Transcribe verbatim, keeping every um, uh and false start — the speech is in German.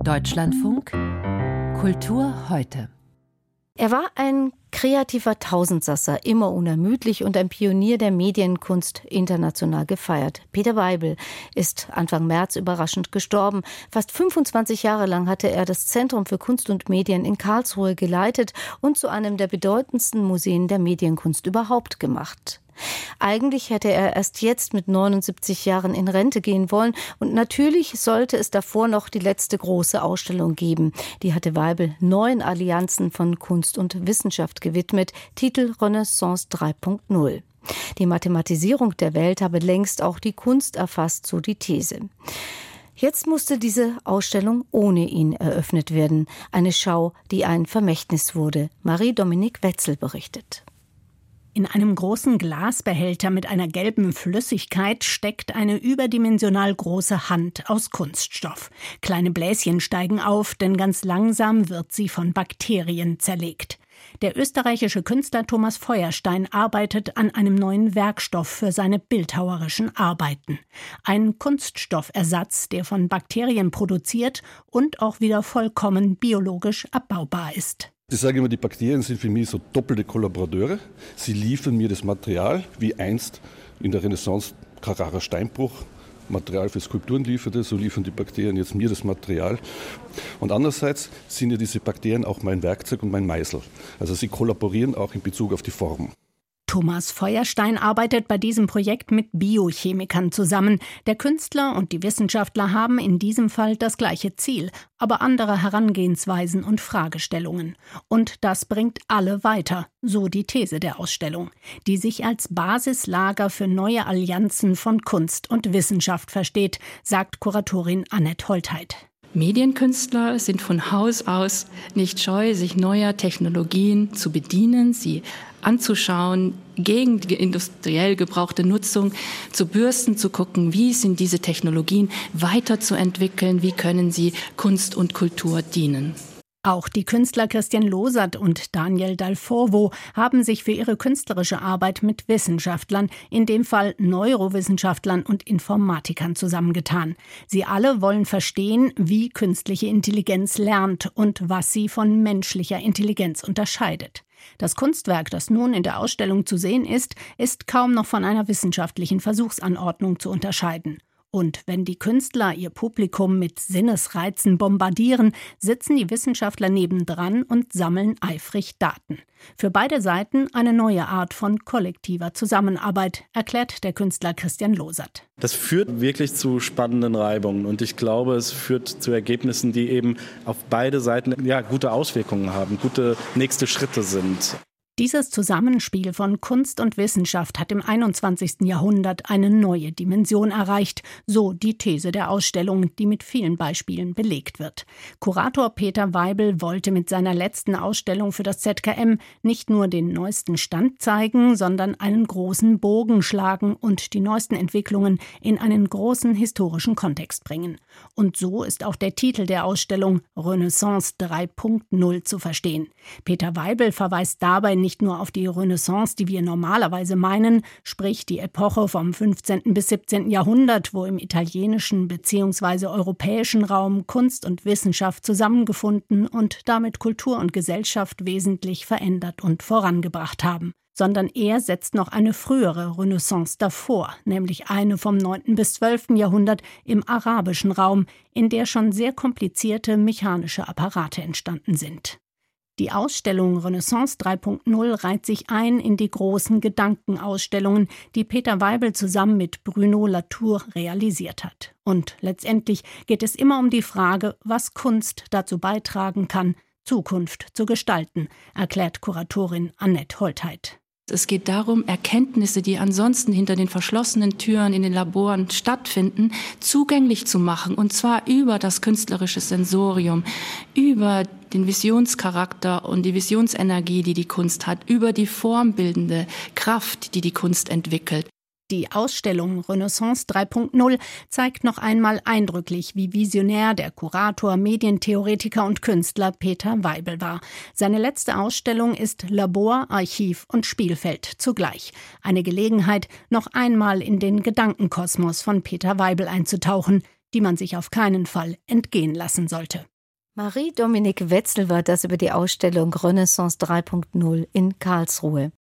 Deutschlandfunk Kultur heute. Er war ein kreativer Tausendsasser, immer unermüdlich und ein Pionier der Medienkunst, international gefeiert. Peter Weibel ist Anfang März überraschend gestorben. Fast fünfundzwanzig Jahre lang hatte er das Zentrum für Kunst und Medien in Karlsruhe geleitet und zu einem der bedeutendsten Museen der Medienkunst überhaupt gemacht. Eigentlich hätte er erst jetzt mit neunundsiebzig Jahren in Rente gehen wollen und natürlich sollte es davor noch die letzte große Ausstellung geben. Die hatte Weibel neuen Allianzen von Kunst und Wissenschaft gewidmet, Titel Renaissance drei Punkt null. Die Mathematisierung der Welt habe längst auch die Kunst erfasst, so die These. Jetzt musste diese Ausstellung ohne ihn eröffnet werden. Eine Schau, die ein Vermächtnis wurde. Marie-Dominique Wetzel berichtet. In einem großen Glasbehälter mit einer gelben Flüssigkeit steckt eine überdimensional große Hand aus Kunststoff. Kleine Bläschen steigen auf, denn ganz langsam wird sie von Bakterien zerlegt. Der österreichische Künstler Thomas Feuerstein arbeitet an einem neuen Werkstoff für seine bildhauerischen Arbeiten. Ein Kunststoffersatz, der von Bakterien produziert und auch wieder vollkommen biologisch abbaubar ist. Ich sage immer, die Bakterien sind für mich so doppelte Kollaborateure. Sie liefern mir das Material, wie einst in der Renaissance Carrara Steinbruch Material für Skulpturen lieferte, so liefern die Bakterien jetzt mir das Material. Und andererseits sind ja diese Bakterien auch mein Werkzeug und mein Meißel. Also sie kollaborieren auch in Bezug auf die Form. Thomas Feuerstein arbeitet bei diesem Projekt mit Biochemikern zusammen. Der Künstler und die Wissenschaftler haben in diesem Fall das gleiche Ziel, aber andere Herangehensweisen und Fragestellungen. Und das bringt alle weiter, so die These der Ausstellung, die sich als Basislager für neue Allianzen von Kunst und Wissenschaft versteht, sagt Kuratorin Annette Holtheit. Medienkünstler sind von Haus aus nicht scheu, sich neuer Technologien zu bedienen, sie anzuschauen, gegen die industriell gebrauchte Nutzung zu bürsten, zu gucken, wie sind diese Technologien weiterzuentwickeln, wie können sie Kunst und Kultur dienen. Auch die Künstler Christian Losert und Daniel Dalforvo haben sich für ihre künstlerische Arbeit mit Wissenschaftlern, in dem Fall Neurowissenschaftlern und Informatikern zusammengetan. Sie alle wollen verstehen, wie künstliche Intelligenz lernt und was sie von menschlicher Intelligenz unterscheidet. Das Kunstwerk, das nun in der Ausstellung zu sehen ist, ist kaum noch von einer wissenschaftlichen Versuchsanordnung zu unterscheiden. Und wenn die Künstler ihr Publikum mit Sinnesreizen bombardieren, sitzen die Wissenschaftler nebendran und sammeln eifrig Daten. Für beide Seiten eine neue Art von kollektiver Zusammenarbeit, erklärt der Künstler Christian Losert. Das führt wirklich zu spannenden Reibungen und ich glaube, es führt zu Ergebnissen, die eben auf beide Seiten ja, gute Auswirkungen haben, gute nächste Schritte sind. Dieses Zusammenspiel von Kunst und Wissenschaft hat im einundzwanzigsten Jahrhundert eine neue Dimension erreicht, so die These der Ausstellung, die mit vielen Beispielen belegt wird. Kurator Peter Weibel wollte mit seiner letzten Ausstellung für das Z K M nicht nur den neuesten Stand zeigen, sondern einen großen Bogen schlagen und die neuesten Entwicklungen in einen großen historischen Kontext bringen. Und so ist auch der Titel der Ausstellung Renaissance drei Punkt null zu verstehen. Peter Weibel verweist dabei nicht Nicht nur auf die Renaissance, die wir normalerweise meinen, sprich die Epoche vom fünfzehnten bis siebzehnten Jahrhundert, wo im italienischen bzw. europäischen Raum Kunst und Wissenschaft zusammengefunden und damit Kultur und Gesellschaft wesentlich verändert und vorangebracht haben. Sondern er setzt noch eine frühere Renaissance davor, nämlich eine vom neunten bis zwölften Jahrhundert im arabischen Raum, in der schon sehr komplizierte mechanische Apparate entstanden sind. Die Ausstellung Renaissance drei Punkt null reiht sich ein in die großen Gedankenausstellungen, die Peter Weibel zusammen mit Bruno Latour realisiert hat. Und letztendlich geht es immer um die Frage, was Kunst dazu beitragen kann, Zukunft zu gestalten, erklärt Kuratorin Annette Holtheit. Es geht darum, Erkenntnisse, die ansonsten hinter den verschlossenen Türen in den Laboren stattfinden, zugänglich zu machen. Und zwar über das künstlerische Sensorium, über den Visionscharakter und die Visionsenergie, die die Kunst hat, über die formbildende Kraft, die die Kunst entwickelt. Die Ausstellung Renaissance drei Punkt null zeigt noch einmal eindrücklich, wie visionär der Kurator, Medientheoretiker und Künstler Peter Weibel war. Seine letzte Ausstellung ist Labor, Archiv und Spielfeld zugleich. Eine Gelegenheit, noch einmal in den Gedankenkosmos von Peter Weibel einzutauchen, die man sich auf keinen Fall entgehen lassen sollte. Marie-Dominique Wetzel war das über die Ausstellung Renaissance drei Punkt null in Karlsruhe.